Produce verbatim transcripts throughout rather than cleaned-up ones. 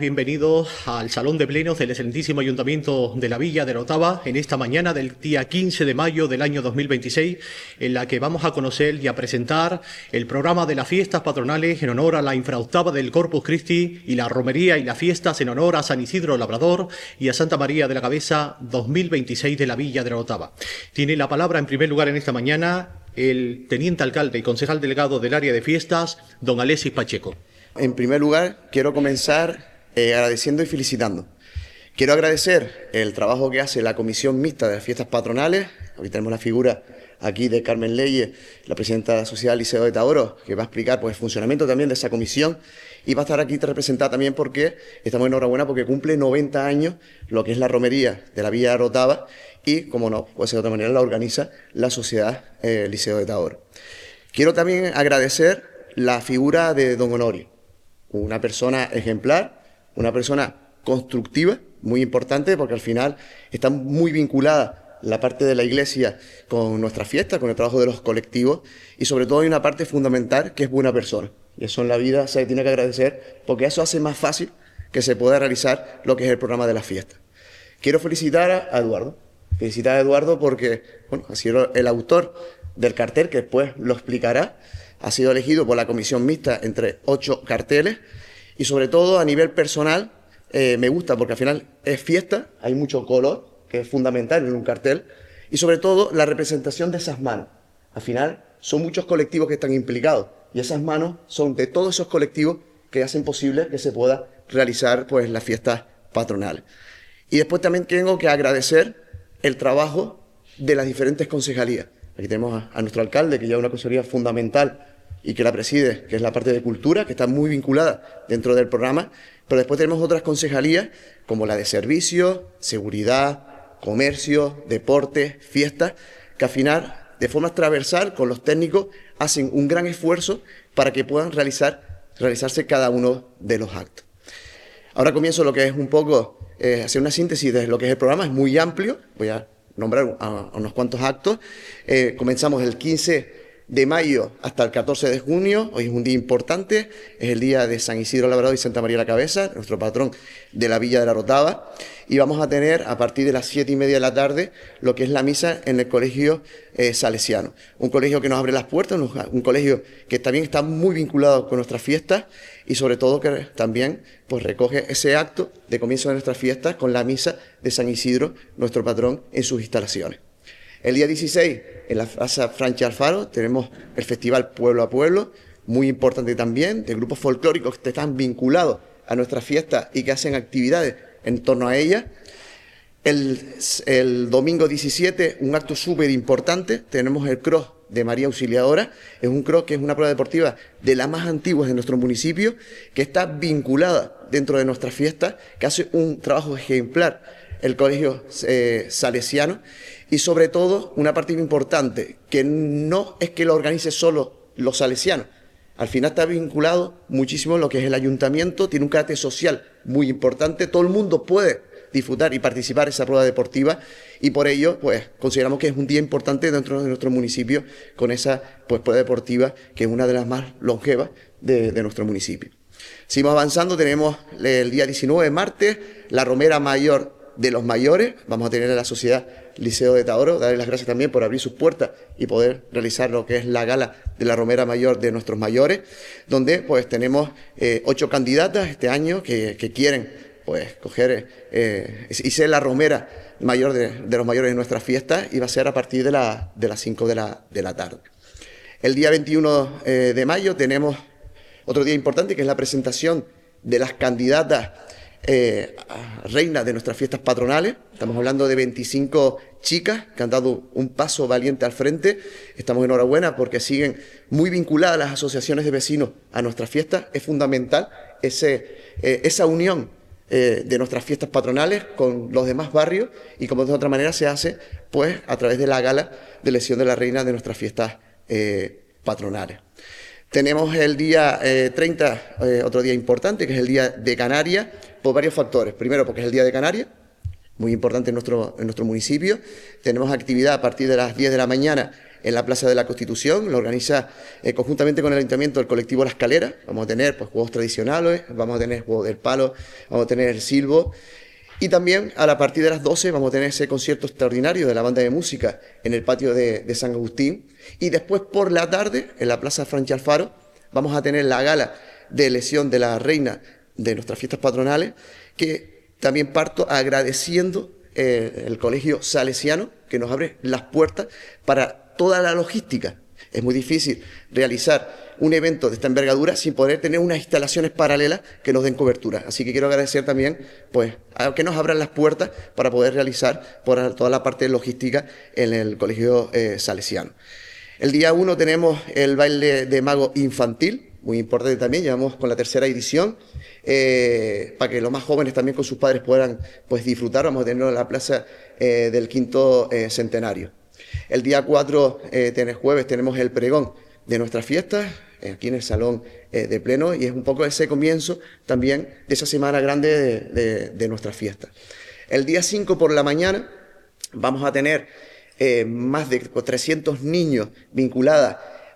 Bienvenidos al Salón de Plenos del Excelentísimo Ayuntamiento de la Villa de la Orotava en esta mañana del día quince de mayo del año dos mil veintiséis, en la que vamos a conocer y a presentar el programa de las fiestas patronales en honor a la infraoctava del Corpus Christi y la romería y las fiestas en honor a San Isidro Labrador y a Santa María de la Cabeza dos mil veintiséis de la Villa de la Orotava. Tiene la palabra en primer lugar en esta mañana el teniente alcalde y concejal delegado del área de fiestas, don Alexis Pacheco. En primer lugar, quiero comenzar eh, agradeciendo y felicitando. Quiero agradecer el trabajo que hace la Comisión Mixta de las Fiestas Patronales. Hoy tenemos la figura aquí de Carmen Leyes, la presidenta de la Sociedad Liceo de Taoro, que va a explicar pues, el funcionamiento también de esa comisión, y va a estar aquí representada también porque estamos enhorabuena porque cumple noventa años lo que es la romería de la Villa de Orotava y, como no, pues de otra manera la organiza la Sociedad eh, Liceo de Taoro. Quiero también agradecer la figura de don Honorio, una persona ejemplar, una persona constructiva, muy importante porque al final está muy vinculada la parte de la iglesia con nuestra fiesta, con el trabajo de los colectivos y sobre todo hay una parte fundamental que es buena persona. Y eso en la vida se tiene que agradecer porque eso hace más fácil que se pueda realizar lo que es el programa de la fiesta. Quiero felicitar a Eduardo, felicitar a Eduardo porque bueno, ha sido el autor del cartel que después lo explicará. Ha sido elegido por la comisión mixta entre ocho carteles y sobre todo a nivel personal eh, me gusta porque al final es fiesta, hay mucho color que es fundamental en un cartel y sobre todo la representación de esas manos. Al final son muchos colectivos que están implicados y esas manos son de todos esos colectivos que hacen posible que se pueda realizar pues, las fiestas patronales. Y después también tengo que agradecer el trabajo de las diferentes concejalías. Aquí tenemos a, a nuestro alcalde que lleva una concejalía fundamental y que la preside, que es la parte de cultura, que está muy vinculada dentro del programa, pero después tenemos otras concejalías, como la de servicios, seguridad, comercio, deporte, fiestas, que al final, de forma transversal, con los técnicos, hacen un gran esfuerzo para que puedan realizar, realizarse cada uno de los actos. Ahora comienzo lo que es un poco, eh, hacer una síntesis de lo que es el programa, es muy amplio, voy a nombrar a, a unos cuantos actos. Eh, comenzamos el quince de mayo hasta el catorce de junio, hoy es un día importante, es el día de San Isidro Labrador y Santa María de la Cabeza, nuestro patrón de la Villa de la Orotava, y vamos a tener a partir de las siete y media de la tarde lo que es la misa en el colegio eh, salesiano, un colegio que nos abre las puertas, un, un colegio que también está muy vinculado con nuestras fiestas y sobre todo que también pues, recoge ese acto de comienzo de nuestras fiestas con la misa de San Isidro, nuestro patrón, en sus instalaciones. El día dieciséis, en la Plaza Franchi Alfaro, tenemos el Festival Pueblo a Pueblo, muy importante también, de grupos folclóricos que están vinculados a nuestras fiestas y que hacen actividades en torno a ellas. El, el domingo diecisiete, un acto súper importante, tenemos el cross de María Auxiliadora, es un cross que es una prueba deportiva de las más antiguas de nuestro municipio, que está vinculada dentro de nuestras fiestas, que hace un trabajo ejemplar el colegio eh, salesiano, y sobre todo una parte importante, que no es que lo organice solo los salesianos, al final está vinculado muchísimo lo que es el ayuntamiento, tiene un carácter social muy importante, todo el mundo puede disfrutar y participar en esa prueba deportiva y por ello pues consideramos que es un día importante dentro de nuestro municipio con esa pues, prueba deportiva que es una de las más longevas de, de nuestro municipio. Seguimos avanzando, tenemos el día diecinueve, martes, la Romera Mayor de los mayores, vamos a tener a la Sociedad Liceo de Taoro, darle las gracias también por abrir sus puertas y poder realizar lo que es la gala de la Romera Mayor de nuestros mayores, donde pues tenemos eh, ocho candidatas este año que, que quieren pues coger eh, y ser la Romera Mayor de, de los mayores de nuestras fiestas y va a ser a partir de, la, de las cinco de la, de la tarde. El día veintiuno eh, de mayo tenemos otro día importante que es la presentación de las candidatas Eh, reina de nuestras fiestas patronales. Estamos hablando de veinticinco chicas que han dado un paso valiente al frente. Estamos enhorabuena porque siguen muy vinculadas las asociaciones de vecinos a nuestras fiestas. Es fundamental ese, eh, esa unión eh, de nuestras fiestas patronales con los demás barrios y como de otra manera se hace pues a través de la gala de elección de la reina de nuestras fiestas eh, patronales. Tenemos el día eh, treinta, eh, otro día importante, que es el Día de Canarias, por varios factores. Primero, porque es el Día de Canarias, muy importante en nuestro, en nuestro municipio. Tenemos actividad a partir de las diez de la mañana en la Plaza de la Constitución, lo organiza eh, conjuntamente con el Ayuntamiento el colectivo La Escalera. Vamos a tener pues, juegos tradicionales, vamos a tener juegos del palo, vamos a tener el silbo. Y también a la partir de las doce vamos a tener ese concierto extraordinario de la banda de música en el patio de, de San Agustín. Y después por la tarde, en la Plaza Franchi Alfaro, vamos a tener la gala de elección de la reina de nuestras fiestas patronales, que también parto agradeciendo eh, el Colegio Salesiano, que nos abre las puertas para toda la logística. Es muy difícil realizar un evento de esta envergadura sin poder tener unas instalaciones paralelas que nos den cobertura. Así que quiero agradecer también pues, a que nos abran las puertas para poder realizar por toda la parte logística en el Colegio eh, Salesiano. El día uno tenemos el baile de mago infantil, muy importante también, llevamos con la tercera edición, eh, para que los más jóvenes también con sus padres puedan pues, disfrutar. Vamos a tenerlo en la plaza eh, del quinto eh, centenario. El día cuatro, eh, tenés jueves, tenemos el pregón de nuestras fiestas, eh, aquí en el Salón eh, de Pleno, y es un poco ese comienzo también de esa semana grande de, de, de nuestras fiestas. El día cinco por la mañana vamos a tener eh, más de trescientos niños vinculados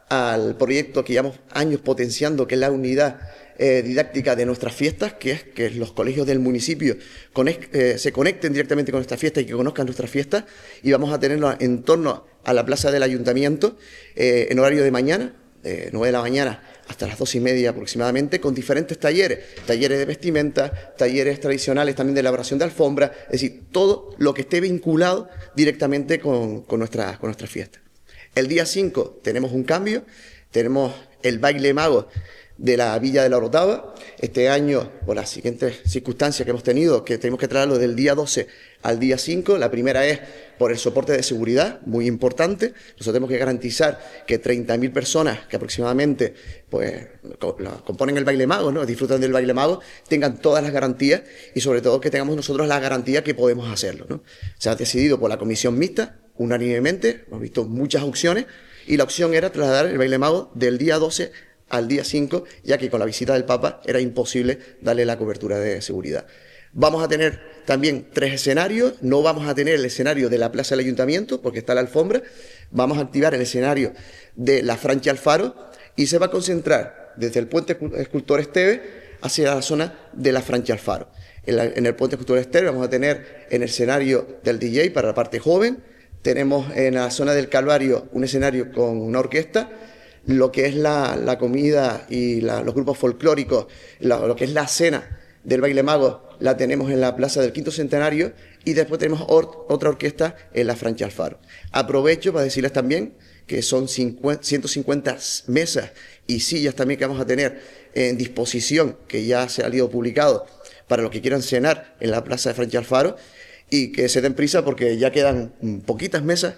al proyecto que llevamos años potenciando, que es la unidad eh, didáctica de nuestras fiestas, que es que los colegios del municipio conect, eh, se conecten directamente con nuestras fiestas y que conozcan nuestras fiestas, y vamos a tenerlo en torno a la plaza del ayuntamiento eh, en horario de mañana, de nueve de la mañana hasta las doce y media aproximadamente, con diferentes talleres, talleres de vestimenta, talleres tradicionales también de elaboración de alfombra, es decir, todo lo que esté vinculado directamente con, con, nuestra, con nuestras fiestas. El día cinco tenemos un cambio, tenemos el baile mago de la Villa de la Orotava. Este año, por las siguientes circunstancias que hemos tenido, que tenemos que traerlo del día doce al día cinco. La primera es por el soporte de seguridad, muy importante. Nosotros tenemos que garantizar que treinta mil personas, que aproximadamente pues, componen el baile mago, ¿no? disfrutan del baile mago, tengan todas las garantías y sobre todo que tengamos nosotros la garantía que podemos hacerlo, ¿no? Se ha decidido por la comisión mixta, unánimemente, hemos visto muchas opciones, y la opción era trasladar el baile mago del día doce al día cinco, ya que con la visita del Papa era imposible darle la cobertura de seguridad. Vamos a tener también tres escenarios, no vamos a tener el escenario de la Plaza del Ayuntamiento, porque está la alfombra, vamos a activar el escenario de la Franchi Alfaro, y se va a concentrar desde el Puente Escultor Esteve hacia la zona de la Franchi Alfaro. En, la, en el Puente Escultor Esteve vamos a tener en el escenario del D J para la parte joven, tenemos en la zona del Calvario un escenario con una orquesta, lo que es la, la comida y la, los grupos folclóricos, la, lo que es la cena del baile mago, la tenemos en la Plaza del Quinto Centenario, y después tenemos or, otra orquesta en la Franchi Alfaro. Aprovecho para decirles también que son cincuenta, ciento cincuenta mesas y sillas también que vamos a tener en disposición, que ya se ha salido publicado, para los que quieran cenar en la Plaza de Franchi Alfaro, y que se den prisa porque ya quedan poquitas mesas,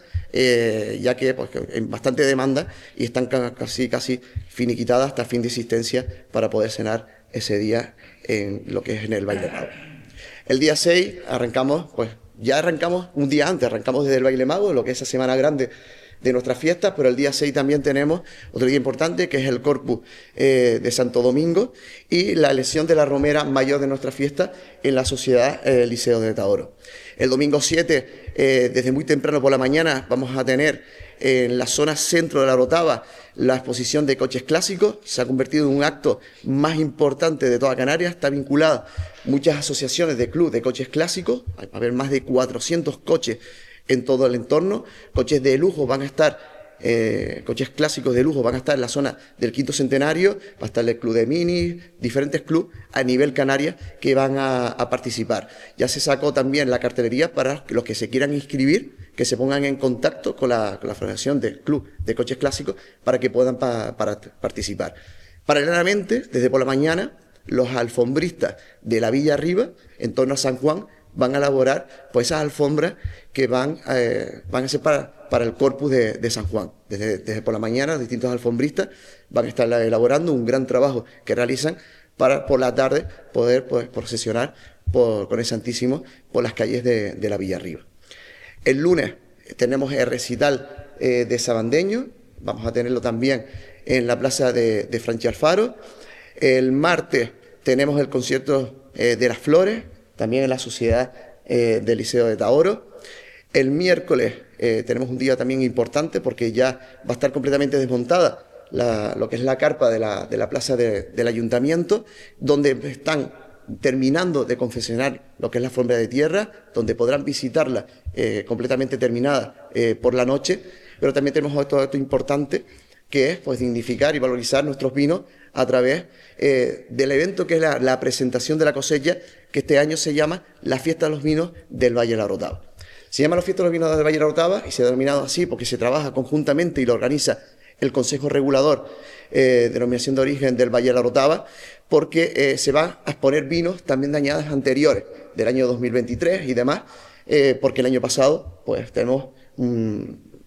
eh, ya que pues, hay bastante demanda y están casi, casi finiquitadas hasta fin de existencia para poder cenar ese día en lo que es en el baile mago. El día seis arrancamos, pues ya arrancamos un día antes, arrancamos desde el baile mago, lo que es esa semana grande de nuestras fiestas, pero el día seis también tenemos otro día importante, que es el Corpus eh, de Santo Domingo y la elección de la romera mayor de nuestra fiesta en la Sociedad eh, Liceo de Taoro. El domingo siete, eh, desde muy temprano por la mañana, vamos a tener eh, en la zona centro de la Orotava la exposición de coches clásicos. Se ha convertido en un acto más importante de toda Canarias, está vinculada muchas asociaciones de club de coches clásicos, va a haber más de cuatrocientos coches en todo el entorno. Coches de lujo van a estar, eh, coches clásicos de lujo van a estar en la zona del Quinto Centenario, va a estar el Club de Mini, diferentes clubes a nivel Canarias que van a, a participar. Ya se sacó también la cartelería para los que se quieran inscribir, que se pongan en contacto con la, con la Federación del Club de Coches Clásicos para que puedan pa, para participar. Paralelamente, desde por la mañana, los alfombristas de la Villa Arriba, en torno a San Juan, van a elaborar pues esas alfombras que van, eh, van a ser para, para el corpus de, de San Juan. Desde, desde por la mañana, distintos alfombristas van a estar elaborando un gran trabajo que realizan para por la tarde poder pues, procesionar por, con el Santísimo por las calles de, de la Villa Arriba. El lunes tenemos el recital eh, de Sabandeño, vamos a tenerlo también en la plaza de, de Franchi Alfaro. El martes tenemos el concierto eh, de las Flores, también en la Sociedad eh, del Liceo de Taoro. El miércoles eh, tenemos un día también importante porque ya va a estar completamente desmontada la, lo que es la carpa de la, de la plaza de, del ayuntamiento, donde están terminando de confeccionar lo que es la alfombra de tierra, donde podrán visitarla eh, completamente terminada eh, por la noche, pero también tenemos otro dato importante, que es pues dignificar y valorizar nuestros vinos a través eh, del evento que es la, la presentación de la cosecha, que este año se llama la Fiesta de los Vinos del Valle de la Orotava. Se llama la Fiesta de los Vinos del Valle de la Orotava y se ha denominado así porque se trabaja conjuntamente y lo organiza el Consejo Regulador eh, de Denominación de Origen del Valle de la Orotava, porque eh, se van a exponer vinos también de añadas anteriores, del año dos mil veintitrés y demás, eh, porque el año pasado pues tenemos mmm,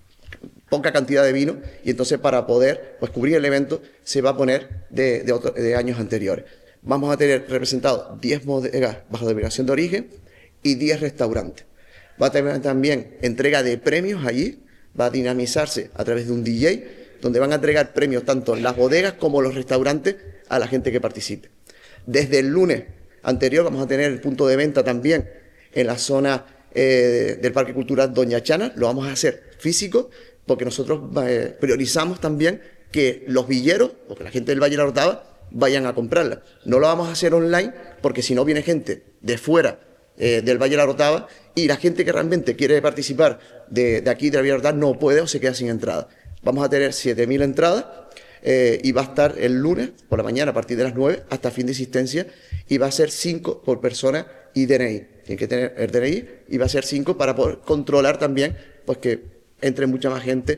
poca cantidad de vino y entonces para poder pues, cubrir el evento se va a poner de, de, otro, de años anteriores. Vamos a tener representados diez bodegas bajo denominación de origen y diez restaurantes. Va a tener también entrega de premios allí, va a dinamizarse a través de un D J, donde van a entregar premios tanto las bodegas como los restaurantes a la gente que participe. Desde el lunes anterior vamos a tener el punto de venta también en la zona eh, del Parque Cultural Doña Chana. Lo vamos a hacer físico porque nosotros eh, priorizamos también que los villeros, o que la gente del Valle de la Orotava, vayan a comprarla. No lo vamos a hacer online porque si no viene gente de fuera eh, del Valle de la Orotava y la gente que realmente quiere participar de, de aquí de la Valle de la Orotava no puede o se queda sin entrada. Vamos a tener siete mil entradas eh, y va a estar el lunes por la mañana a partir de las nueve hasta fin de existencia y va a ser cinco por persona y D N I. Tienen que tener el D N I y va a ser cinco para poder controlar también pues que entre mucha más gente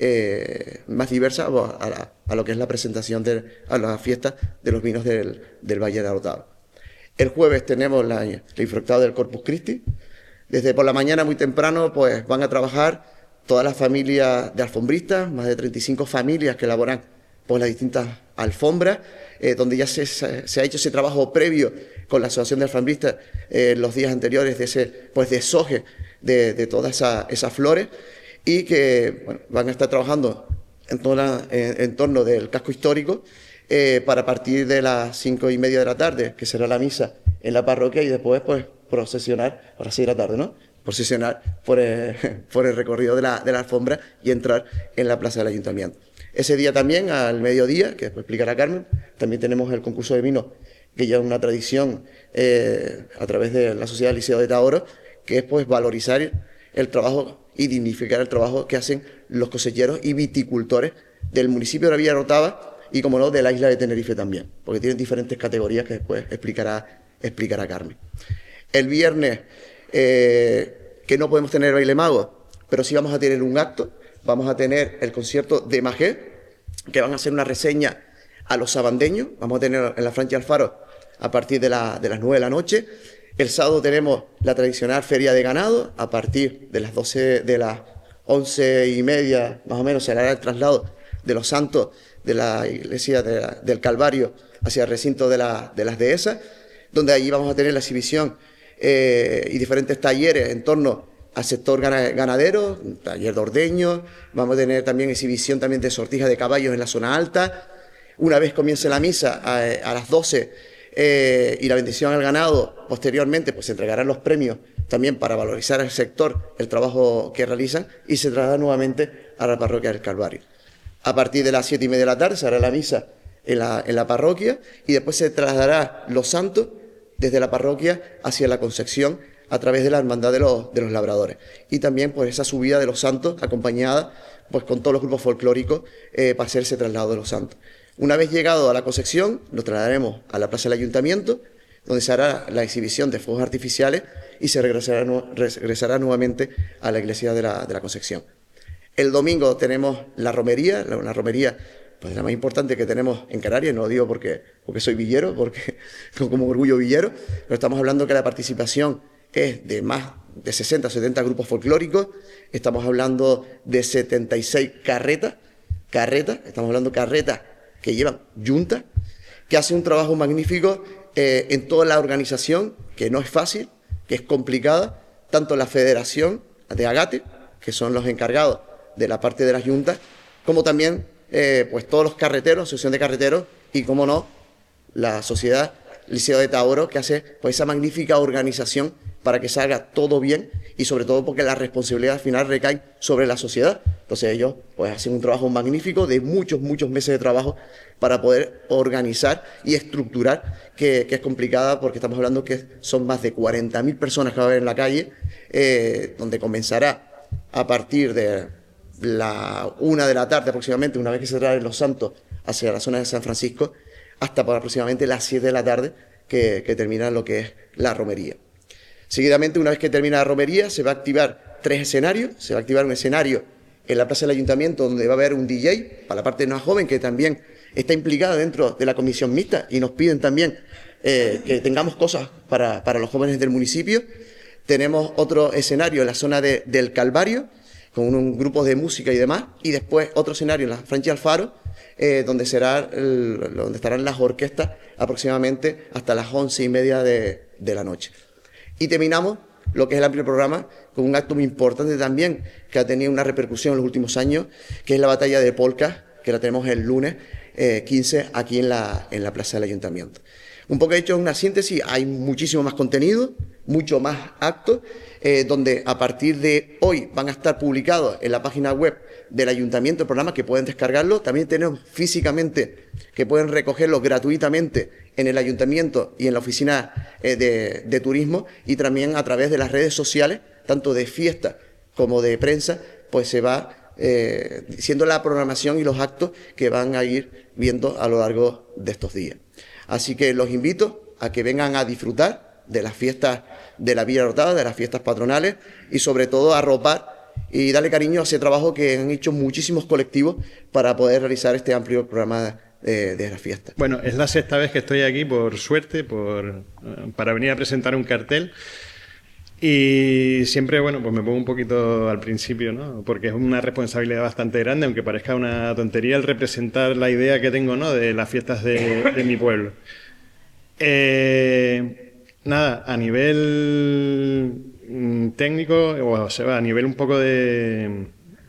eh, más diversa a, la, a lo que es la presentación, de, a la fiesta de los vinos del, del Valle de la Orotava. El jueves tenemos la, la infractada del Corpus Christi. Desde por la mañana muy temprano pues van a trabajar todas las familias de alfombristas, más de treinta y cinco familias que elaboran pues, las distintas alfombras, eh, donde ya se, se ha hecho ese trabajo previo con la Asociación de Alfombristas eh, los días anteriores de ese pues, desoje de, de todas esa, esas flores y que bueno, van a estar trabajando en, toda, en, en torno del casco histórico eh, para partir de las cinco y media de la tarde, que será la misa en la parroquia y después pues procesionar, a las seis de la tarde, ¿no? Procesionar por el, por el recorrido de la, de la alfombra y entrar en la plaza del ayuntamiento. Ese día también, al mediodía, que después explicará Carmen, también tenemos el concurso de vino, que ya es una tradición eh, a través de la Sociedad Liceo de Tahoro, que es pues valorizar el trabajo y dignificar el trabajo que hacen los cosecheros y viticultores del municipio de la Villa de Orotava y, como no, de la isla de Tenerife también, porque tienen diferentes categorías que después explicará, explicará Carmen. El viernes, eh, que no podemos tener baile mago, pero sí vamos a tener un acto, vamos a tener el concierto de Magé, que van a hacer una reseña a los sabandeños, vamos a tener en la Francia Alfaro a partir de, la, de las nueve de la noche. El sábado tenemos la tradicional feria de ganado, a partir de las doce, de las once y media, más o menos, se hará el traslado de los santos de la iglesia de la, del Calvario hacia el recinto de, la, de las dehesas, donde allí vamos a tener la exhibición eh, y diferentes talleres en torno al sector ganadero, taller de ordeño, vamos a tener también exhibición también de sortijas de caballos en la zona alta. Una vez comience la misa a, a las doce eh, y la bendición al ganado, posteriormente pues se entregarán los premios también para valorizar al sector, el trabajo que realizan, y se trasladará nuevamente a la parroquia del Calvario. A partir de las siete y media de la tarde se hará la misa en la, en la parroquia y después se trasladará los santos desde la parroquia hacia la Concepción a través de la Hermandad de los, de los Labradores. Y también pues esa subida de los santos acompañada pues con todos los grupos folclóricos eh, para hacer ese traslado de los santos. Una vez llegado a la Concepción, nos trasladaremos a la Plaza del Ayuntamiento, donde se hará la exhibición de fuegos artificiales y se regresará, regresará nuevamente a la iglesia de la, de la Concepción. El domingo tenemos la romería, una romería pues la más importante que tenemos en Canarias, no lo digo porque, porque soy villero, porque como orgullo villero, pero estamos hablando que la participación es de más de sesenta o setenta grupos folclóricos, estamos hablando de setenta y seis carretas, carretas, estamos hablando de carretas que llevan yuntas, que hacen un trabajo magnífico eh, en toda la organización, que no es fácil, que es complicada, tanto la Federación de Agate, que son los encargados de la parte de las yuntas, como también eh, pues todos los carreteros, asociación de carreteros, y como no, la Sociedad Liceo de Tahoro, que hace pues esa magnífica organización para que salga todo bien y sobre todo porque la responsabilidad al final recae sobre la sociedad. Entonces ellos pues hacen un trabajo magnífico de muchos, muchos meses de trabajo para poder organizar y estructurar, que, que es complicada porque estamos hablando que son más de cuarenta mil personas que va a haber en la calle, eh, donde comenzará a partir de la una de la tarde aproximadamente, una vez que se traen los santos hacia la zona de San Francisco, hasta por aproximadamente las siete de la tarde que, que termina lo que es la romería. Seguidamente, una vez que termina la romería, se va a activar tres escenarios. Se va a activar un escenario en la plaza del Ayuntamiento donde va a haber un D J para la parte más joven que también está implicada dentro de la comisión mixta y nos piden también eh, que tengamos cosas para, para los jóvenes del municipio. Tenemos otro escenario en la zona de, del Calvario con un, un grupo de música y demás, y después otro escenario en la Franchi Alfaro eh, donde, será el, donde estarán las orquestas aproximadamente hasta las once y media de, de la noche. Y terminamos lo que es el amplio programa con un acto muy importante también que ha tenido una repercusión en los últimos años, que es la batalla de polka, que la tenemos el lunes eh, quince aquí en la, en la plaza del Ayuntamiento. Un poco hecho una síntesis, hay muchísimo más contenido, mucho más actos, eh, donde a partir de hoy van a estar publicados en la página web del Ayuntamiento el programa, que pueden descargarlo. También tenemos físicamente que pueden recogerlo gratuitamente en el Ayuntamiento y en la oficina eh, de, de turismo, y también a través de las redes sociales, tanto de fiesta como de prensa, pues se va eh, diciendo la programación y los actos que van a ir viendo a lo largo de estos días. Así que los invito a que vengan a disfrutar de las fiestas de la Villa Orotava, de las fiestas patronales, y sobre todo a arropar y darle cariño a ese trabajo que han hecho muchísimos colectivos para poder realizar este amplio programa de, de las fiestas. Bueno, es la sexta vez que estoy aquí, por suerte, por, para venir a presentar un cartel. Y siempre, bueno, pues me pongo un poquito al principio, ¿no? Porque es una responsabilidad bastante grande, aunque parezca una tontería el representar la idea que tengo, ¿no?, de las fiestas de, de mi pueblo. Eh, nada, a nivel técnico, o sea, a nivel un poco de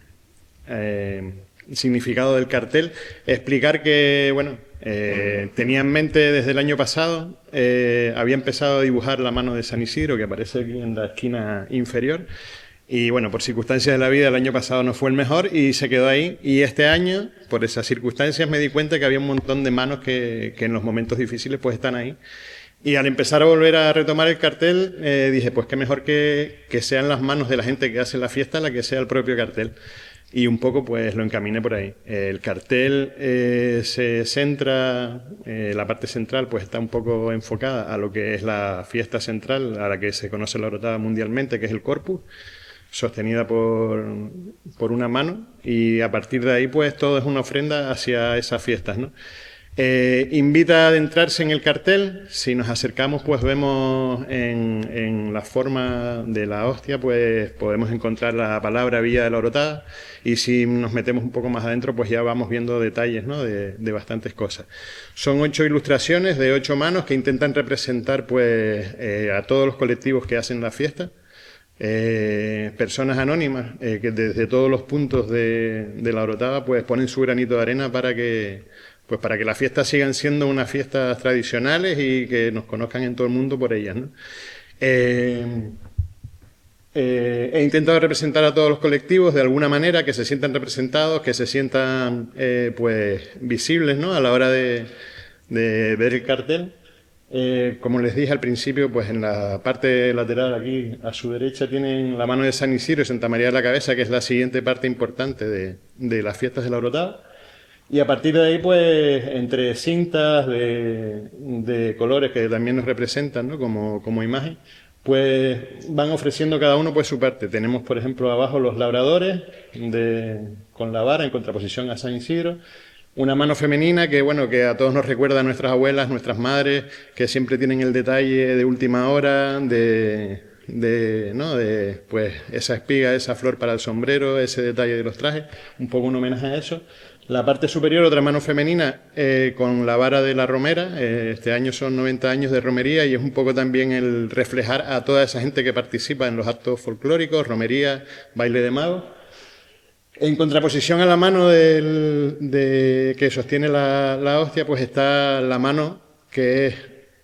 eh, significado del cartel, explicar que, bueno, eh, tenía en mente desde el año pasado, eh, había empezado a dibujar la mano de San Isidro, que aparece aquí en la esquina inferior, y bueno, por circunstancias de la vida el año pasado no fue el mejor y se quedó ahí, y este año, por esas circunstancias, me di cuenta que había un montón de manos que, que en los momentos difíciles pues están ahí. Y al empezar a volver a retomar el cartel, eh, dije, pues qué mejor que, que sean las manos de la gente que hace la fiesta la que sea el propio cartel. Y un poco pues lo encaminé por ahí. El cartel eh, se centra, eh, la parte central pues está un poco enfocada a lo que es la fiesta central, a la que se conoce la Orotava mundialmente, que es el Corpus, sostenida por, por una mano, y a partir de ahí pues todo es una ofrenda hacia esas fiestas, ¿no? Eh, invita a adentrarse en el cartel. Si nos acercamos pues vemos en, en la forma de la hostia pues podemos encontrar la palabra Villa de la Orotava, y si nos metemos un poco más adentro pues ya vamos viendo detalles, ¿no?, de, de bastantes cosas. Son ocho ilustraciones de ocho manos que intentan representar pues eh, a todos los colectivos que hacen la fiesta. Eh, personas anónimas eh, que desde todos los puntos de, de la Orotava pues ponen su granito de arena para que pues para que las fiestas sigan siendo unas fiestas tradicionales y que nos conozcan en todo el mundo por ellas, ¿no? Eh, eh, he intentado representar a todos los colectivos de alguna manera, que se sientan representados, que se sientan eh, pues visibles, ¿no?, a la hora de, de ver el cartel. Eh, como les dije al principio, pues en la parte lateral aquí a su derecha tienen la mano de San Isidro y Santa María de la Cabeza, que es la siguiente parte importante de, de las fiestas de la Orotava. Y a partir de ahí, pues, entre cintas de, de colores que también nos representan, ¿no?, como, como imagen, pues van ofreciendo cada uno pues su parte. Tenemos, por ejemplo, abajo los labradores de, con la vara en contraposición a San Isidro. Una mano femenina que, bueno, que a todos nos recuerda a nuestras abuelas, nuestras madres, que siempre tienen el detalle de última hora, de, de, ¿no?, de pues esa espiga, esa flor para el sombrero, ese detalle de los trajes, un poco un homenaje a eso. La parte superior, otra mano femenina eh, con la vara de la romera. Eh, este año son noventa años de romería y es un poco también el reflejar a toda esa gente que participa en los actos folclóricos, romería, baile de magos. En contraposición a la mano del, de, que sostiene la, la hostia, pues está la mano que es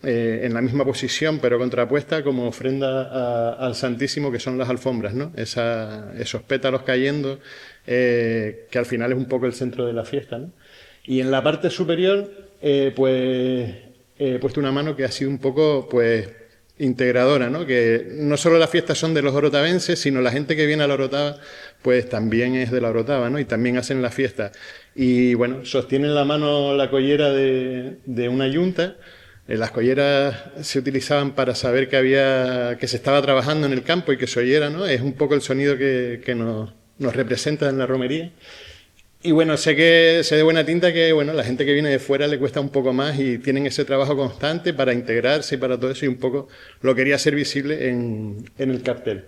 eh, en la misma posición pero contrapuesta como ofrenda a, al Santísimo, que son las alfombras, ¿no? Esa, esos pétalos cayendo, eh, que al final es un poco el centro de la fiesta, ¿no? Y en la parte superior, eh, pues he puesto una mano que ha sido un poco, pues, integradora, ¿no? Que no solo las fiestas son de los orotavenses, sino la gente que viene a la Orotava, pues también es de la Orotava, ¿no? Y también hacen la fiesta. Y bueno, sostienen la mano la collera de, de una yunta. Eh, las colleras se utilizaban para saber que había, que se estaba trabajando en el campo y que se oyera, ¿no? Es un poco el sonido que, que nos, nos representa en la romería. Y bueno, sé que sé de buena tinta que bueno, la gente que viene de fuera le cuesta un poco más y tienen ese trabajo constante para integrarse y para todo eso, y un poco lo quería hacer visible en, en el cartel.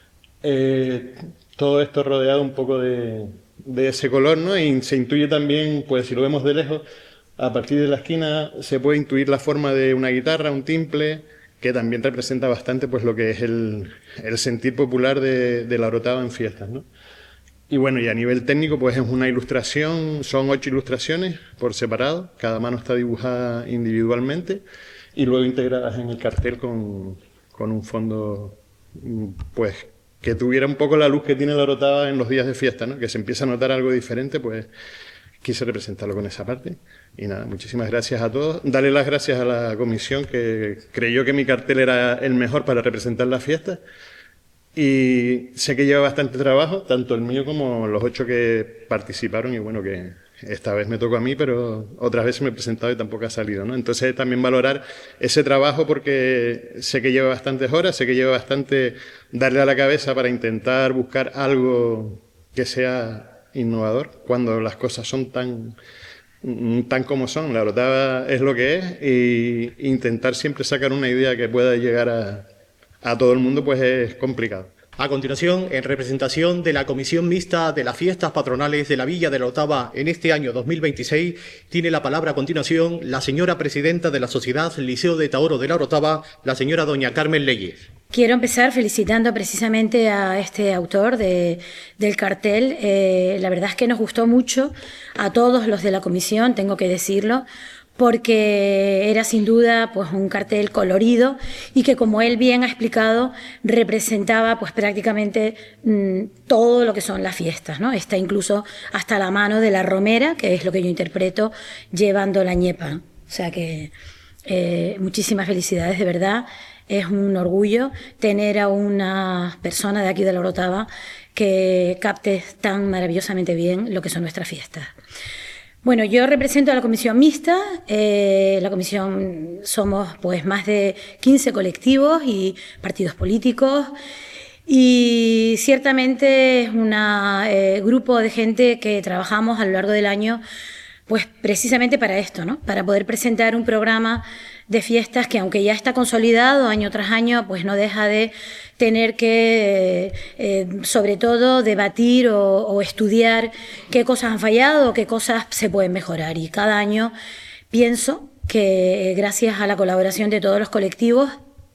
Eh, todo esto rodeado un poco de, de ese color, ¿no? Y se intuye también, pues si lo vemos de lejos, a partir de la esquina se puede intuir la forma de una guitarra, un timple, que también representa bastante pues lo que es el, el sentir popular de, de la Orotava en fiestas, ¿no? Y bueno, y a nivel técnico, pues es una ilustración, son ocho ilustraciones por separado, cada mano está dibujada individualmente y luego integradas en el cartel con, con un fondo, pues, que tuviera un poco la luz que tiene la Orotava en los días de fiesta, ¿no? Que se empieza a notar algo diferente, pues quise representarlo con esa parte. Y nada, muchísimas gracias a todos. Darle las gracias a la comisión que creyó que mi cartel era el mejor para representar la fiesta. Y sé que lleva bastante trabajo, tanto el mío como los ocho que participaron, y bueno, que esta vez me tocó a mí, pero otras veces me he presentado y tampoco ha salido, ¿no? Entonces también valorar ese trabajo, porque sé que lleva bastantes horas, sé que lleva bastante darle a la cabeza para intentar buscar algo que sea innovador, cuando las cosas son tan, tan como son. La Orotava es lo que es, y intentar siempre sacar una idea que pueda llegar a a todo el mundo, pues es complicado. A continuación, en representación de la Comisión Mixta de las Fiestas Patronales de la Villa de la Orotava en este año dos mil veintiséis, tiene la palabra a continuación la señora presidenta de la Sociedad Liceo de Taoro de la Orotava, la señora doña Carmen Leyes. Quiero empezar felicitando precisamente a este autor de, del cartel. Eh, la verdad es que nos gustó mucho a todos los de la comisión, tengo que decirlo, porque era sin duda pues un cartel colorido y que, como él bien ha explicado, representaba pues prácticamente mmm, todo lo que son las fiestas, ¿no? Está incluso hasta la mano de la romera, que es lo que yo interpreto, llevando la ñepa. O sea que eh, muchísimas felicidades, de verdad. Es un orgullo tener a una persona de aquí de la Orotava que capte tan maravillosamente bien lo que son nuestras fiestas. Bueno, yo represento a la comisión mixta. Eh, la comisión somos pues más de quince colectivos y partidos políticos, y ciertamente es un eh, grupo de gente que trabajamos a lo largo del año pues precisamente para esto, ¿no? Para poder presentar un programa de fiestas que, aunque ya está consolidado año tras año, pues no deja de tener que, eh, sobre todo, debatir o, o estudiar qué cosas han fallado o qué cosas se pueden mejorar. Y cada año pienso que, gracias a la colaboración de todos los colectivos,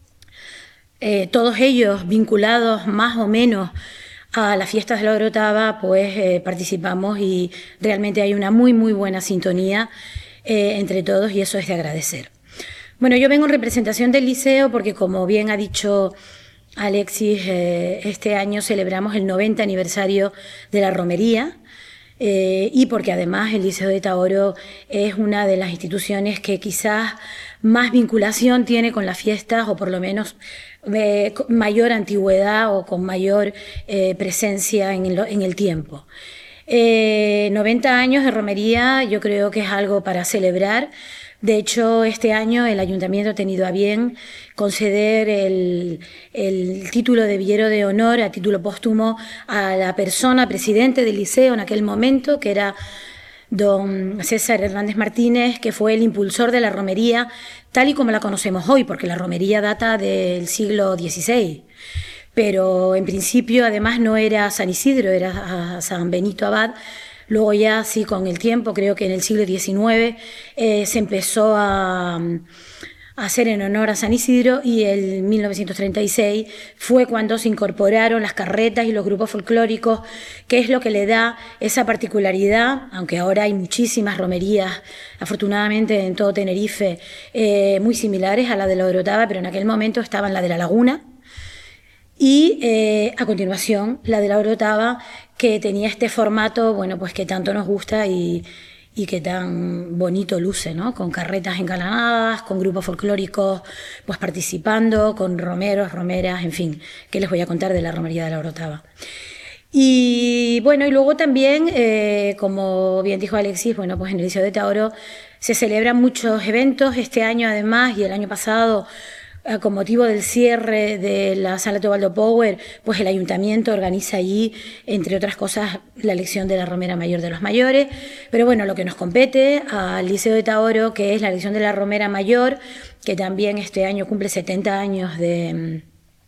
eh, todos ellos vinculados más o menos a las fiestas de la Orotava, pues eh, participamos, y realmente hay una muy, muy buena sintonía eh, entre todos, y eso es de agradecer. Bueno, yo vengo en representación del liceo porque, como bien ha dicho Alexis, eh, este año celebramos el noventa aniversario de la romería, eh, y porque además el Liceo de Taoro es una de las instituciones que quizás más vinculación tiene con las fiestas, o por lo menos eh, mayor antigüedad o con mayor eh, presencia en el, en el tiempo. Eh, noventa años de romería, yo creo que es algo para celebrar. De hecho, este año el Ayuntamiento ha tenido a bien conceder el, el título de Villero de Honor, a título póstumo, a la persona presidente del liceo en aquel momento, que era don César Hernández Martínez, que fue el impulsor de la romería tal y como la conocemos hoy, porque la romería data del siglo dieciséis. Pero en principio, además, no era San Isidro, era San Benito Abad. Luego ya, sí, con el tiempo, creo que en el siglo diecinueve, eh, se empezó a, hacer en honor a San Isidro, y en mil novecientos treinta y seis fue cuando se incorporaron las carretas y los grupos folclóricos, que es lo que le da esa particularidad, aunque ahora hay muchísimas romerías, afortunadamente en todo Tenerife, eh, muy similares a la de la Orotava, pero en aquel momento estaban la de la Laguna, y eh, a continuación la de la Orotava, que tenía este formato, bueno, pues que tanto nos gusta y y que tan bonito luce, ¿no? Con carretas engalanadas, con grupos folclóricos pues participando, con romeros, romeras, en fin, ¿qué les voy a contar de la romería de la Orotava? Y bueno, y luego también, eh, como bien dijo Alexis, bueno, pues en el Liceo de Taoro se celebran muchos eventos este año además, y el año pasado, con motivo del cierre de la Sala Teobaldo Power, pues el Ayuntamiento organiza allí, entre otras cosas, la elección de la Romera Mayor de los Mayores. Pero bueno, lo que nos compete al Liceo de Taoro, que es la elección de la Romera Mayor, que también este año cumple setenta años de,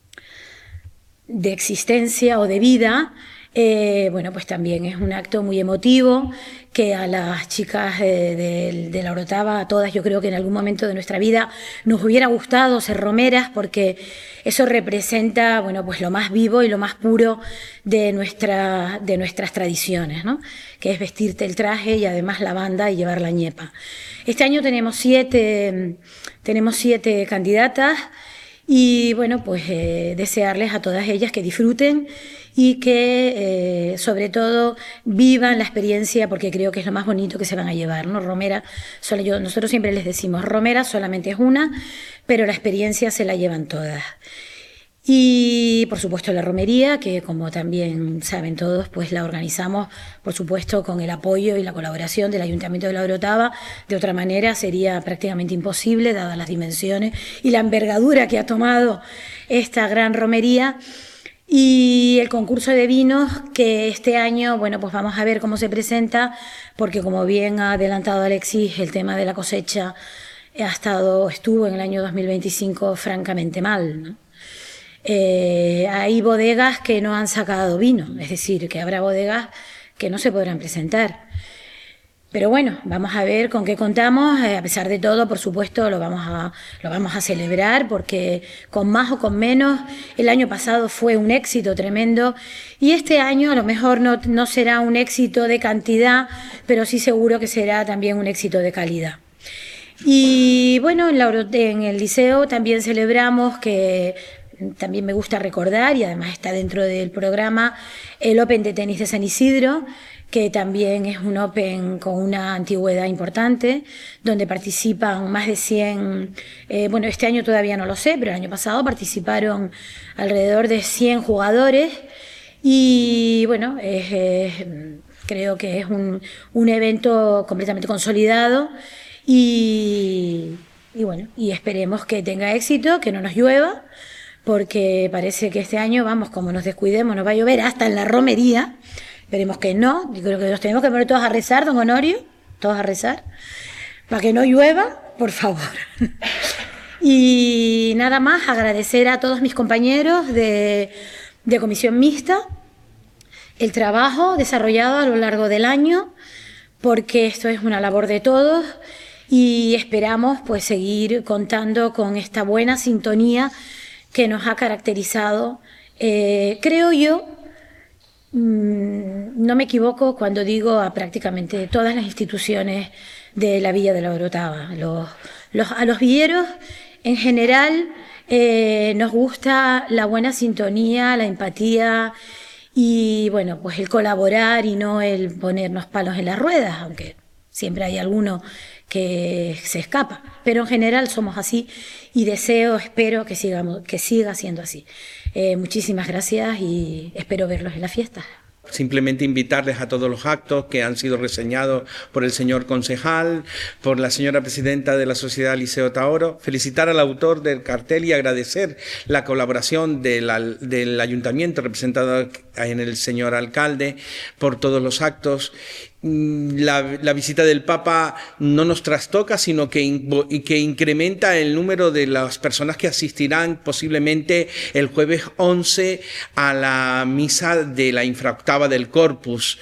de existencia o de vida, eh, bueno, pues también es un acto muy emotivo, que a las chicas de, de, de la Orotava, a todas, yo creo que en algún momento de nuestra vida nos hubiera gustado ser romeras, porque eso representa, bueno, pues lo más vivo y lo más puro de, nuestra, de nuestras tradiciones, ¿no? Que es vestirte el traje y además la banda y llevar la ñepa. Este año tenemos siete, tenemos siete candidatas, y bueno, pues eh, desearles a todas ellas que disfruten y que eh, sobre todo vivan la experiencia, porque creo que es lo más bonito que se van a llevar, ¿no? Romera, solo yo, nosotros siempre les decimos, romera solamente es una, pero la experiencia se la llevan todas. Y por supuesto la romería, que como también saben todos, pues la organizamos, por supuesto, con el apoyo y la colaboración del Ayuntamiento de la Orotava. De otra manera sería prácticamente imposible, dadas las dimensiones y la envergadura que ha tomado esta gran romería. Y el concurso de vinos, que este año, bueno, pues vamos a ver cómo se presenta, porque como bien ha adelantado Alexis, el tema de la cosecha ha estado, estuvo en el año dos mil veinticinco francamente mal, ¿no? Eh, hay bodegas que no han sacado vino, es decir, que habrá bodegas que no se podrán presentar. Pero bueno, vamos a ver con qué contamos. Eh, a pesar de todo, por supuesto, lo vamos a, lo vamos a celebrar, porque con más o con menos, el año pasado fue un éxito tremendo, y este año a lo mejor no, no será un éxito de cantidad, pero sí seguro que será también un éxito de calidad. Y bueno, en, la, en el liceo también celebramos, que también me gusta recordar, y además está dentro del programa, el Open de tenis de San Isidro, que también es un Open con una antigüedad importante, donde participan más de cien, eh, bueno, este año todavía no lo sé, pero el año pasado participaron alrededor de cien jugadores, y bueno, es, es, creo que es un, un evento completamente consolidado, y, y bueno, y esperemos que tenga éxito, que no nos llueva, porque parece que este año, vamos, como nos descuidemos, nos va a llover hasta en la romería. Esperemos que no. Yo creo que nos tenemos que poner todos a rezar, don Honorio, todos a rezar, para que no llueva, por favor. Y nada más, agradecer a todos mis compañeros de, de comisión mixta el trabajo desarrollado a lo largo del año, porque esto es una labor de todos, y esperamos pues seguir contando con esta buena sintonía que nos ha caracterizado, eh, creo yo, mmm, no me equivoco cuando digo a prácticamente todas las instituciones de la Villa de la Orotava. Los, los, a los villeros en general eh, nos gusta la buena sintonía, la empatía y bueno, pues el colaborar y no el ponernos palos en las ruedas, aunque siempre hay alguno que se escapa, pero en general somos así, y deseo, espero que, sigamos, que siga siendo así. Eh, muchísimas gracias y espero verlos en la fiesta. Simplemente invitarles a todos los actos que han sido reseñados por el señor concejal, por la señora presidenta de la Sociedad Liceo Taoro, felicitar al autor del cartel y agradecer la colaboración de la, del ayuntamiento representado en el señor alcalde por todos los actos. La, la visita del Papa no nos trastoca, sino que, in, que incrementa el número de las personas que asistirán posiblemente el jueves once a la misa de la infraoctava del Corpus,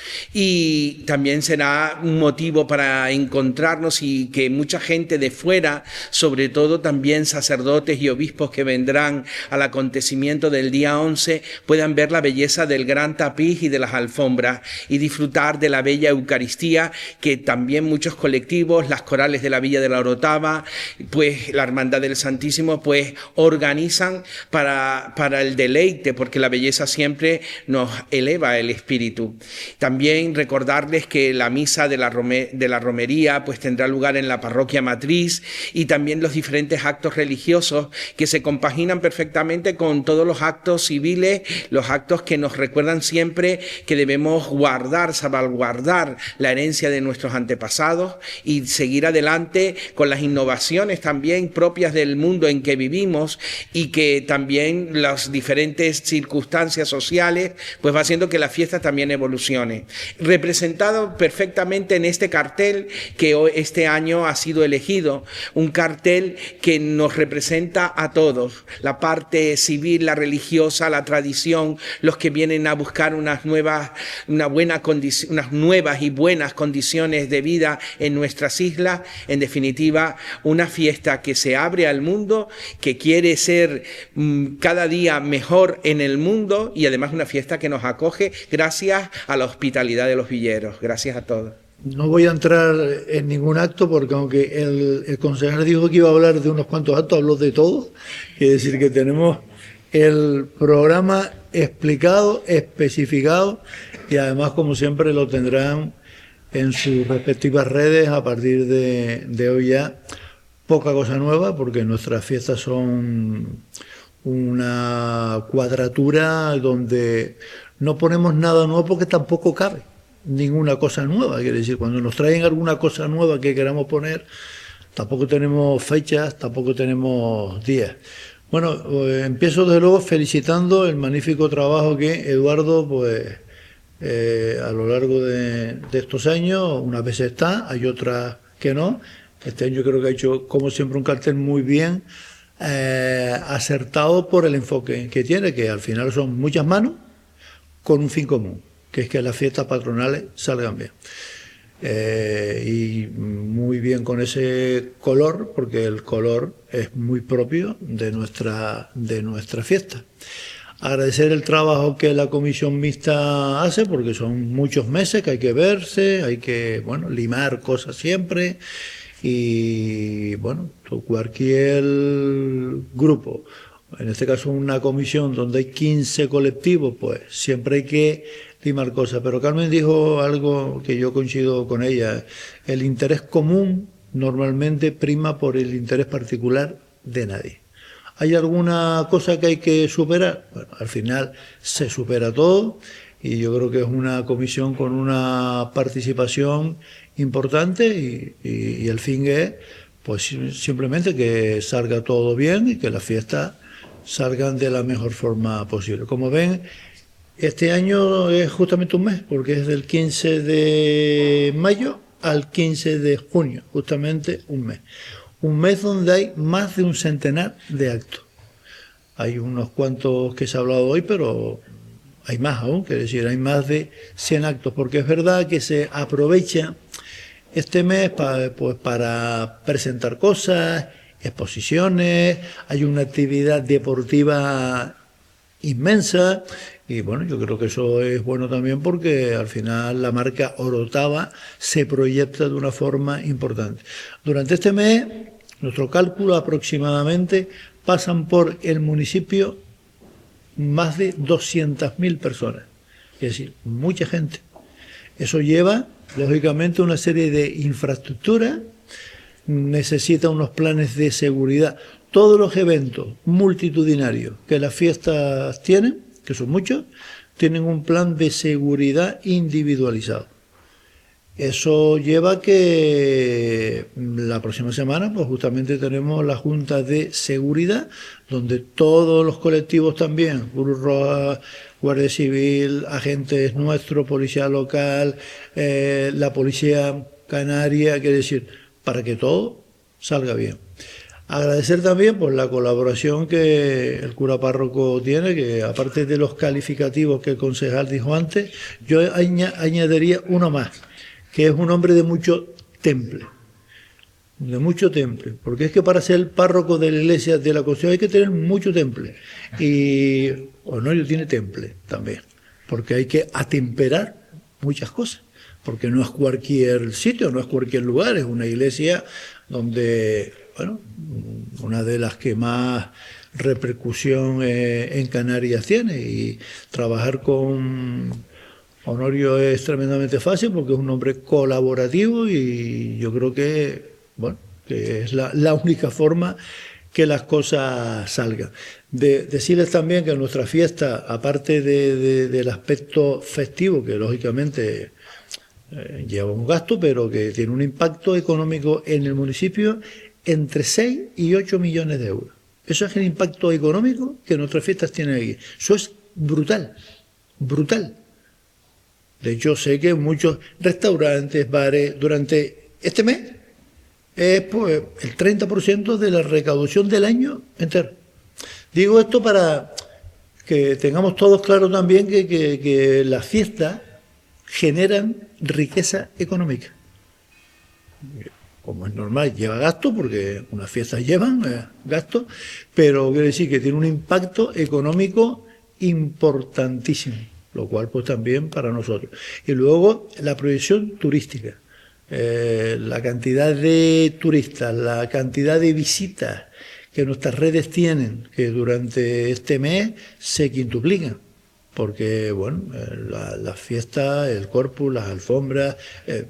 y también será un motivo para encontrarnos y que mucha gente de fuera, sobre todo también sacerdotes y obispos que vendrán al acontecimiento del día once, puedan ver la belleza del gran tapiz y de las alfombras y disfrutar de la bella Eucaristía Eucaristía, que también muchos colectivos, las corales de la Villa de la Orotava, pues la Hermandad del Santísimo, pues organizan para, para el deleite, porque la belleza siempre nos eleva el espíritu. También recordarles que la misa de la, Rome, de la romería pues tendrá lugar en la parroquia matriz, y también los diferentes actos religiosos que se compaginan perfectamente con todos los actos civiles, los actos que nos recuerdan siempre que debemos guardar, salvaguardar la herencia de nuestros antepasados y seguir adelante con las innovaciones también propias del mundo en que vivimos, y que también las diferentes circunstancias sociales pues va haciendo que la fiesta también evolucione. Representado perfectamente en este cartel que este año ha sido elegido, un cartel que nos representa a todos, la parte civil, la religiosa, la tradición, los que vienen a buscar unas nuevas, una buena condición, unas nuevas y buenas condiciones de vida en nuestras islas. En definitiva, una fiesta que se abre al mundo, que quiere ser mmm, cada día mejor en el mundo, y además una fiesta que nos acoge gracias a la hospitalidad de los villeros. Gracias a todos. No voy a entrar en ningún acto, porque aunque el, el concejal dijo que iba a hablar de unos cuantos actos, habló de todos. Quiere decir que tenemos el programa explicado, especificado, y además, como siempre, lo tendrán en sus respectivas redes a partir de, de hoy ya. Poca cosa nueva, porque nuestras fiestas son una cuadratura donde no ponemos nada nuevo, porque tampoco cabe ninguna cosa nueva. Quiere decir, cuando nos traen alguna cosa nueva que queramos poner, tampoco tenemos fechas, tampoco tenemos días. Bueno, pues empiezo desde luego felicitando el magnífico trabajo que Eduardo, pues eh, a lo largo de, de estos años, unas veces está, hay otras que no. Este año creo que ha hecho, como siempre, un cartel muy bien eh, acertado por el enfoque que tiene, que al final son muchas manos con un fin común, que es que las fiestas patronales salgan bien. Eh, y muy bien con ese color, porque el color es muy propio de nuestra, de nuestra fiesta. Agradecer el trabajo que la comisión mixta hace, porque son muchos meses que hay que verse, hay que, bueno, limar cosas siempre. Y bueno, cualquier grupo, en este caso una comisión donde hay quince colectivos, pues siempre hay que limar cosas. Pero Carmen dijo algo que yo coincido con ella: el interés común normalmente prima por el interés particular de nadie. ¿Hay alguna cosa que hay que superar? Bueno, al final se supera todo, y yo creo que es una comisión con una participación importante, y, y, y el fin es pues simplemente que salga todo bien y que las fiestas salgan de la mejor forma posible. Como ven, este año es justamente un mes, porque es del quince de mayo al quince de junio, justamente un mes. Un mes donde hay más de un centenar de actos. Hay unos cuantos que se ha hablado hoy, pero hay más aún, es decir, hay más de cien actos, porque es verdad que se aprovecha este mes para, pues, para presentar cosas, exposiciones, hay una actividad deportiva inmensa, y bueno, yo creo que eso es bueno también, porque al final la marca Orotava se proyecta de una forma importante. Durante este mes, nuestro cálculo aproximadamente pasan por el municipio más de doscientas mil personas, es decir, mucha gente. Eso lleva, lógicamente, una serie de infraestructuras, necesita unos planes de seguridad. Todos los eventos multitudinarios que las fiestas tienen, que son muchos, tienen un plan de seguridad individualizado. Eso lleva que la próxima semana, pues justamente tenemos la Junta de Seguridad, donde todos los colectivos también, Cruz Roja, Guardia Civil, agentes nuestros, policía local, eh, la policía canaria, quiere decir, para que todo salga bien. Agradecer también por la colaboración que el cura párroco tiene, que aparte de los calificativos que el concejal dijo antes, yo añ- añadiría uno más, que es un hombre de mucho temple, de mucho temple, porque es que para ser el párroco de la iglesia de la Concepción hay que tener mucho temple, y Honorio tiene temple también, porque hay que atemperar muchas cosas, porque no es cualquier sitio, no es cualquier lugar, es una iglesia donde, bueno, una de las que más repercusión eh, en Canarias tiene, y trabajar con Honorio es tremendamente fácil porque es un hombre colaborativo, y yo creo que, bueno, que es la, la única forma que las cosas salgan. De, decirles también que nuestra fiesta, aparte de, de, del aspecto festivo, que lógicamente eh, lleva un gasto, pero que tiene un impacto económico en el municipio entre seis y ocho millones de euros. Eso es el impacto económico que nuestras fiestas tienen aquí. Eso es brutal, brutal. De hecho, sé que muchos restaurantes, bares, durante este mes, es pues, el treinta por ciento de la recaudación del año entero. Digo esto para que tengamos todos claro también que, que, que las fiestas generan riqueza económica. Como es normal, lleva gasto, porque unas fiestas llevan eh, gasto, pero quiere decir que tiene un impacto económico importantísimo, lo cual pues también para nosotros. Y luego la proyección turística, eh, la cantidad de turistas, la cantidad de visitas que nuestras redes tienen, que durante este mes se quintuplican, porque bueno, la, las fiestas, el corpus, las alfombras, eh,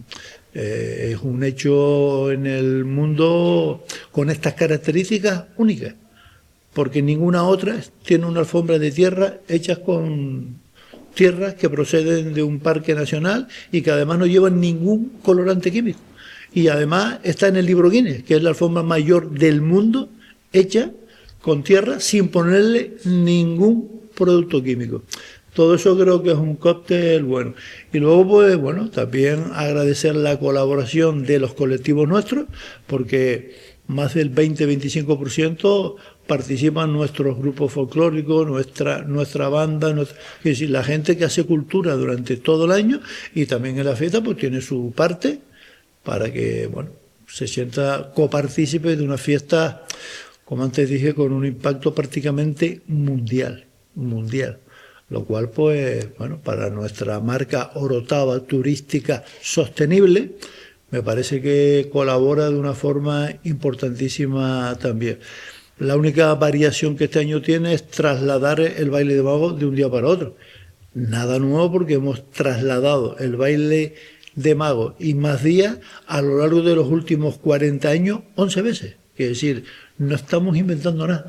eh, es un hecho en el mundo con estas características únicas, porque ninguna otra tiene una alfombra de tierra hechas con tierras que proceden de un parque nacional y que además no llevan ningún colorante químico. Y además está en el libro Guinness, que es la alfombra mayor del mundo hecha con tierra sin ponerle ningún producto químico. Todo eso creo que es un cóctel bueno. Y luego, pues, bueno, también agradecer la colaboración de los colectivos nuestros, porque más del veinte a veinticinco por ciento participan nuestros grupos folclóricos, nuestra nuestra banda, nuestra, es decir, la gente que hace cultura durante todo el año, y también en la fiesta pues tiene su parte para que, bueno, se sienta copartícipe de una fiesta, como antes dije, con un impacto prácticamente mundial, mundial. Lo cual, pues, bueno, para nuestra marca Orotava turística sostenible, me parece que colabora de una forma importantísima también. La única variación que este año tiene es trasladar el baile de mago de un día para otro. Nada nuevo, porque hemos trasladado el baile de mago y más días a lo largo de los últimos cuarenta años once veces. Es decir, no estamos inventando nada.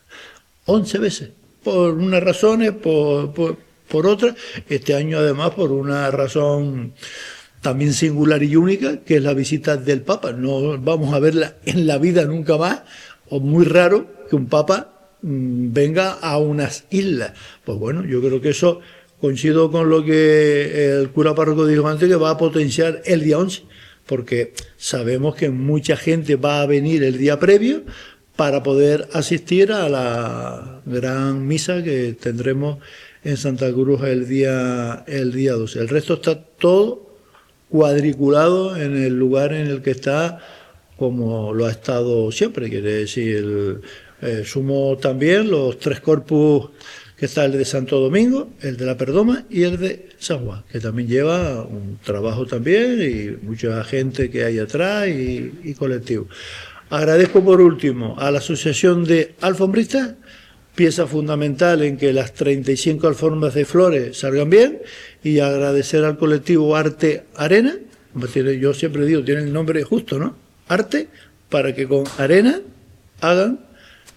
once veces. Por unas razones, por, por, por otras. Este año, además, por una razón también singular y única, que es la visita del Papa. No vamos a verla en la vida nunca más, o muy raro que un Papa mmm, venga a unas islas. Pues bueno, yo creo que eso coincido con lo que el cura párroco dijo antes, que va a potenciar el día once, porque sabemos que mucha gente va a venir el día previo para poder asistir a la gran misa que tendremos en Santa Cruz el día, el día doce. El resto está todo cuadriculado en el lugar en el que está, como lo ha estado siempre. Quiere decir, eh, sumo también los tres corpus, que está el de Santo Domingo, el de la Perdoma y el de San Juan, que también lleva un trabajo también y mucha gente que hay atrás y, y colectivo. Agradezco por último a la Asociación de Alfombristas, pieza fundamental en que las treinta y cinco alfombras de flores salgan bien, y agradecer al colectivo Arte Arena, yo siempre digo, tiene el nombre justo, ¿no? Arte, para que con arena hagan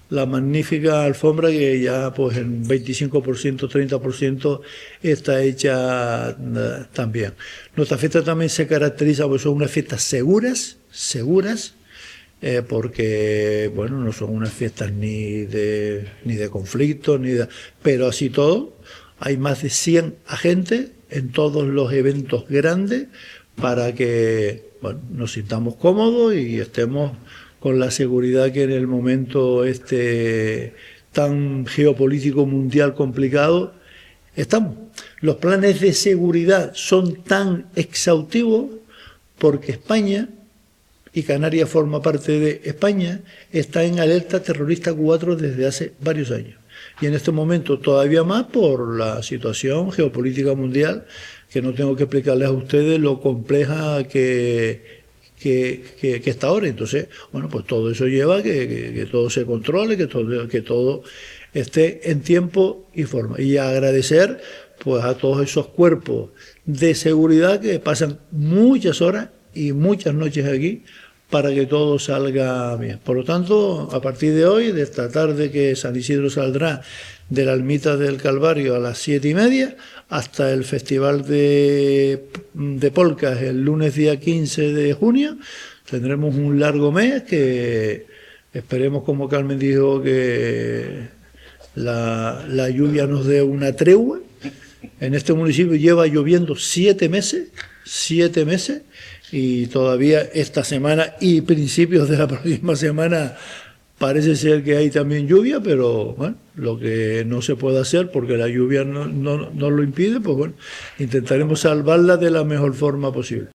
la magnífica alfombra que ya pues en veinticinco por ciento, treinta por ciento está hecha uh, también. Nuestra fiesta también se caracteriza por son unas fiestas seguras, seguras, eh, porque bueno, no son unas fiestas ni de ni de conflicto, ni de, pero así todo, hay más de cien agentes en todos los eventos grandes para que bueno, nos sintamos cómodos y estemos con la seguridad que en el momento este tan geopolítico mundial complicado estamos. Los planes de seguridad son tan exhaustivos porque España, y Canarias forma parte de España, está en alerta terrorista cuatro desde hace varios años. Y en este momento todavía más por la situación geopolítica mundial, que no tengo que explicarles a ustedes lo compleja que... Que, que, que está ahora. Entonces, bueno, pues todo eso lleva a que, que, que todo se controle, que todo, que todo esté en tiempo y forma. Y agradecer pues a todos esos cuerpos de seguridad que pasan muchas horas y muchas noches aquí para que todo salga bien. Por lo tanto, a partir de hoy, de esta tarde que San Isidro saldrá de la Ermita del Calvario a las siete y media, hasta el Festival de, de Polcas el lunes día quince de junio, tendremos un largo mes que esperemos, como Carmen dijo, que la, la lluvia nos dé una tregua. En este municipio lleva lloviendo siete meses, siete meses, y todavía esta semana y principios de la próxima semana parece ser que hay también lluvia, pero bueno, lo que no se puede hacer porque la lluvia no, no, no lo impide, pues bueno, intentaremos salvarla de la mejor forma posible.